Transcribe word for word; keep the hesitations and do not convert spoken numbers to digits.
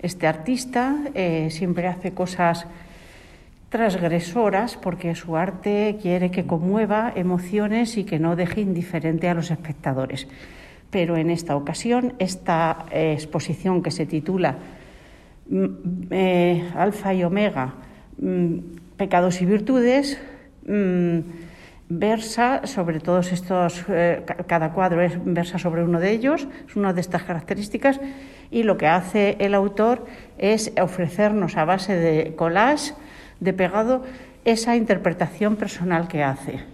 Este artista eh, siempre hace cosas transgresoras porque su arte quiere que conmueva emociones y que no deje indiferente a los espectadores. Pero en esta ocasión, esta eh, exposición que se titula eh, Alfa y Omega, mm, Pecados y Virtudes, mm, versa sobre todos estos, eh, cada cuadro es, versa sobre uno de ellos, es una de estas características, y lo que hace el autor es ofrecernos a base de collage, de pegado, esa interpretación personal que hace.